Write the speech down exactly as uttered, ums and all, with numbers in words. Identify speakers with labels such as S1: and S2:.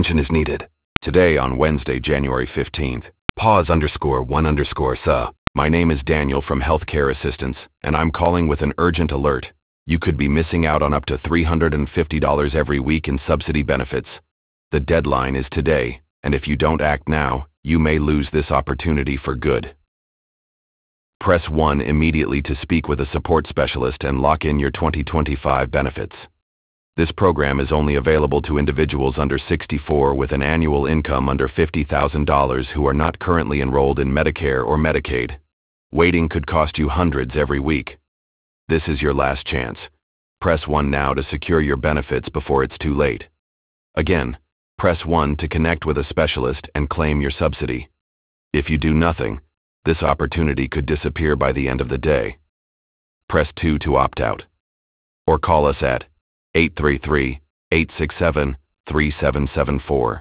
S1: Attention is needed. Today on Wednesday, January fifteenth. Pause underscore one underscore suh. My name is Daniel from Healthcare Assistance, and I'm calling with an urgent alert. You could be missing out on up to three hundred fifty dollars every week in subsidy benefits. The deadline is today, and if you don't act now, you may lose this opportunity for good. Press one immediately to speak with a support specialist and lock in your twenty twenty-five benefits. This program is only available to individuals under sixty-four with an annual income under fifty thousand dollars who are not currently enrolled in Medicare or Medicaid. Waiting could cost you hundreds every week. This is your last chance. Press one now to secure your benefits before it's too late. Again, press one to connect with a specialist and claim your subsidy. If you do nothing, this opportunity could disappear by the end of the day. Press two to opt out. Or call us at eight three three, eight six seven, three seven seven four.